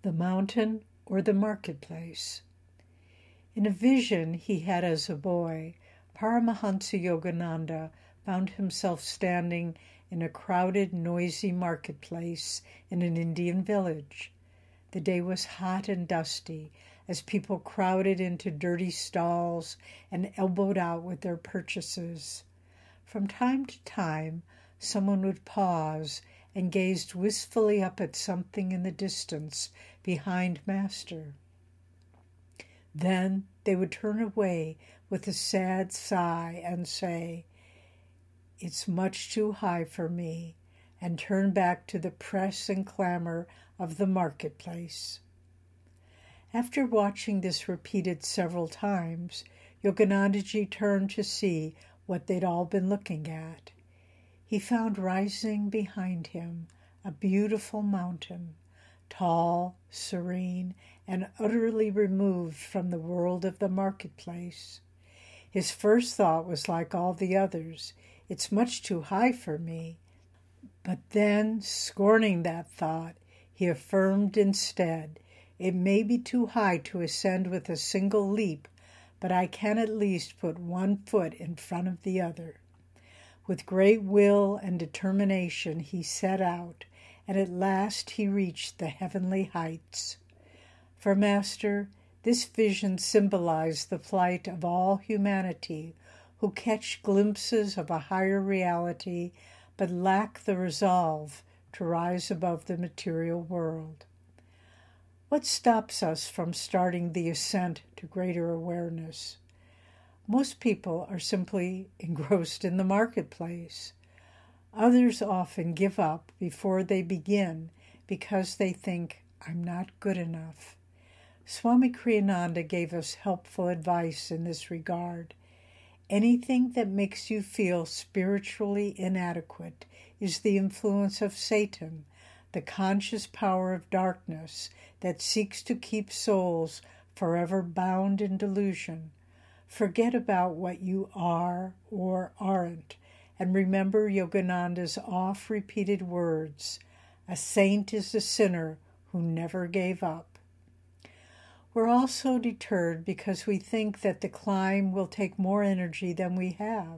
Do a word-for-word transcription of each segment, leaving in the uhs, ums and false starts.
the mountain or the marketplace. In a vision he had as a boy, Paramahansa Yogananda found himself standing in a crowded, noisy marketplace in an Indian village. The day was hot and dusty as people crowded into dirty stalls and elbowed out with their purchases. From time to time, someone would pause and gazed wistfully up at something in the distance behind Master. Then they would turn away with a sad sigh and say, "It's much too high for me," and turn back to the press and clamor of the marketplace. After watching this repeated several times, Yoganandaji turned to see what they'd all been looking at. He found rising behind him a beautiful mountain, tall, serene, and utterly removed from the world of the marketplace. His first thought was like all the others, "It's much too high for me." But then, scorning that thought, he affirmed instead, "It may be too high to ascend with a single leap, but I can at least put one foot in front of the other." With great will and determination he set out, and at last he reached the heavenly heights. For Master, this vision symbolized the plight of all humanity who catch glimpses of a higher reality but lack the resolve to rise above the material world. What stops us from starting the ascent to greater awareness? Most people are simply engrossed in the marketplace. Others often give up before they begin because they think, "I'm not good enough." Swami Kriyananda gave us helpful advice in this regard. Anything that makes you feel spiritually inadequate is the influence of Satan, the conscious power of darkness that seeks to keep souls forever bound in delusion. Forget about what you are or aren't, and remember Yogananda's oft-repeated words, "A saint is a sinner who never gave up." We're also deterred because we think that the climb will take more energy than we have.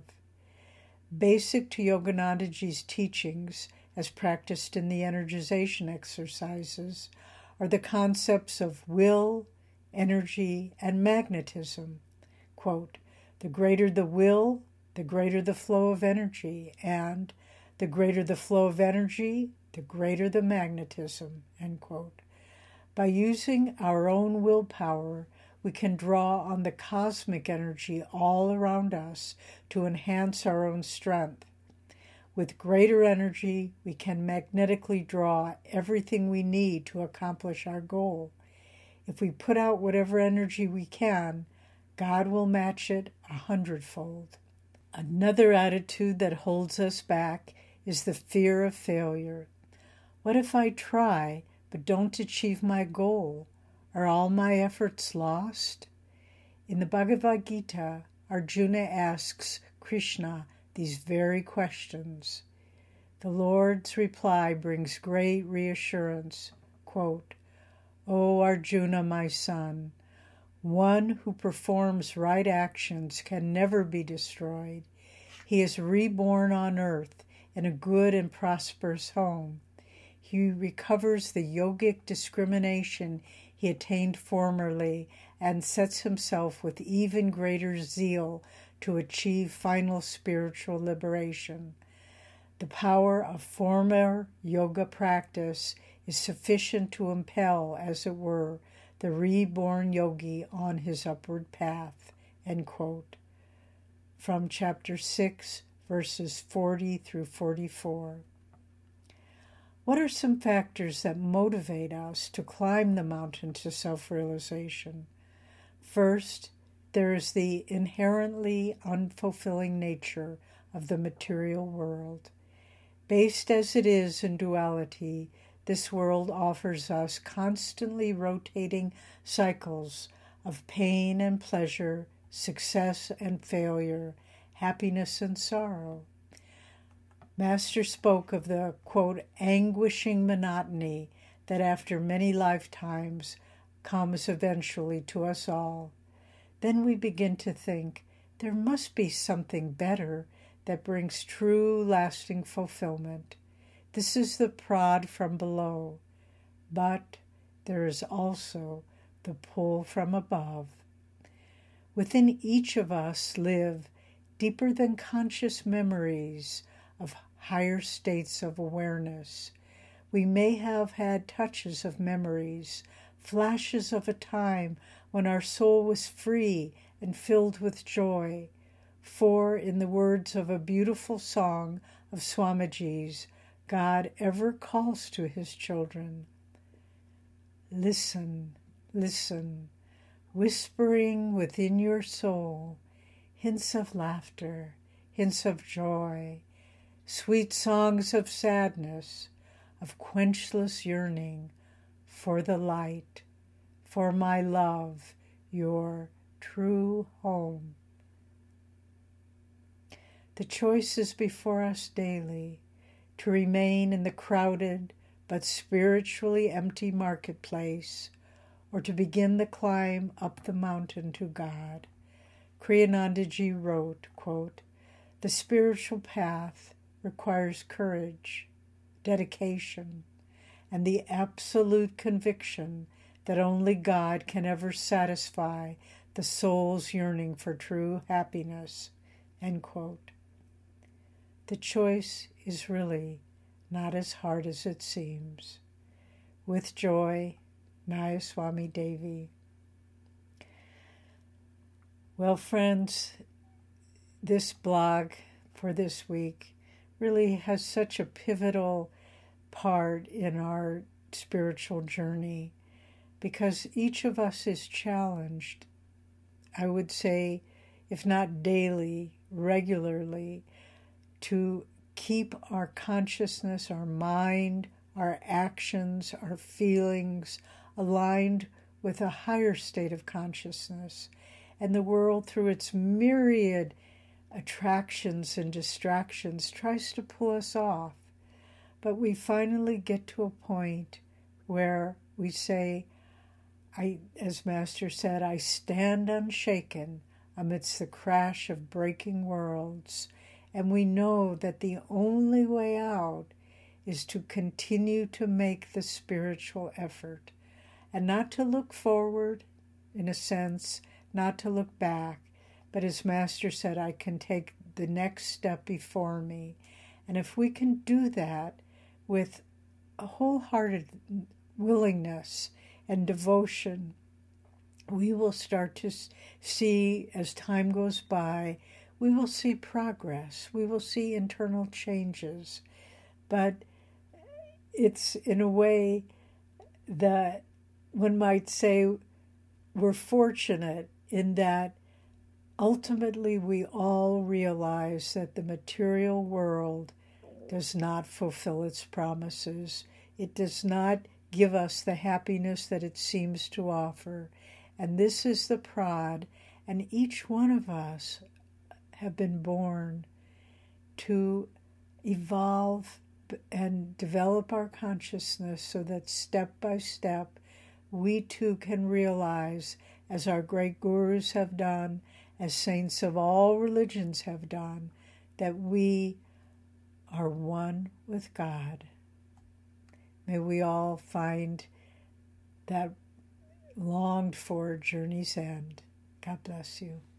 Basic to Yoganandaji's teachings, as practiced in the energization exercises, are the concepts of will, energy, and magnetism. Quote, "The greater the will, the greater the flow of energy, and the greater the flow of energy, the greater the magnetism." End quote. By using our own willpower, we can draw on the cosmic energy all around us to enhance our own strength. With greater energy, we can magnetically draw everything we need to accomplish our goal. If we put out whatever energy we can, God will match it a hundredfold. Another attitude that holds us back is the fear of failure. What if I try but don't achieve my goal? Are all my efforts lost? In the Bhagavad Gita, Arjuna asks Krishna these very questions. The Lord's reply brings great reassurance. Quote, "O Arjuna, my son, one who performs right actions can never be destroyed. He is reborn on earth in a good and prosperous home. He recovers the yogic discrimination he attained formerly and sets himself with even greater zeal to achieve final spiritual liberation. The power of former yoga practice is sufficient to impel, as it were, the reborn yogi on his upward path." End quote. From chapter six, verses forty through forty-four. What are some factors that motivate us to climb the mountain to self-realization? First, there is the inherently unfulfilling nature of the material world. Based as it is in duality, this world offers us constantly rotating cycles of pain and pleasure, success and failure, happiness and sorrow. Master spoke of the, quote, "anguishing monotony that after many lifetimes comes eventually to us all. Then we begin to think there must be something better that brings true lasting fulfillment. This is the prod from below, but there is also the pull from above. Within each of us live deeper than conscious memories of higher states of awareness. We may have had touches of memories, flashes of a time when our soul was free and filled with joy. For, in the words of a beautiful song of Swamiji's, God ever calls to his children. Listen, listen, whispering within your soul, hints of laughter, hints of joy, sweet songs of sadness, of quenchless yearning for the light, for my love, your true home. The choice is before us daily, to remain in the crowded but spiritually empty marketplace, or to begin the climb up the mountain to God. Kriyanandaji wrote, quote, "The spiritual path requires courage, dedication, and the absolute conviction that only God can ever satisfy the soul's yearning for true happiness." End quote. The choice is really not as hard as it seems. With joy, Nayaswami Devi. Well, friends, this blog for this week really has such a pivotal part in our spiritual journey, because each of us is challenged, I would say, if not daily, regularly, to keep our consciousness, our mind, our actions, our feelings aligned with a higher state of consciousness. And the world, through its myriad attractions and distractions, tries to pull us off. But we finally get to a point where we say, I, as Master said, I stand unshaken amidst the crash of breaking worlds. And we know that the only way out is to continue to make the spiritual effort and not to look forward, in a sense, not to look back, but as Master said, I can take the next step before me. And if we can do that with a wholehearted willingness and devotion, we will start to see, as time goes by, we will see progress. We will see internal changes. But it's in a way that one might say we're fortunate in that ultimately we all realize that the material world does not fulfill its promises. It does not give us the happiness that it seems to offer. And this is the prod, and each one of us have been born to evolve and develop our consciousness so that step by step we too can realize, as our great gurus have done, as saints of all religions have done, that we are one with God. May we all find that longed for journey's end. God bless you.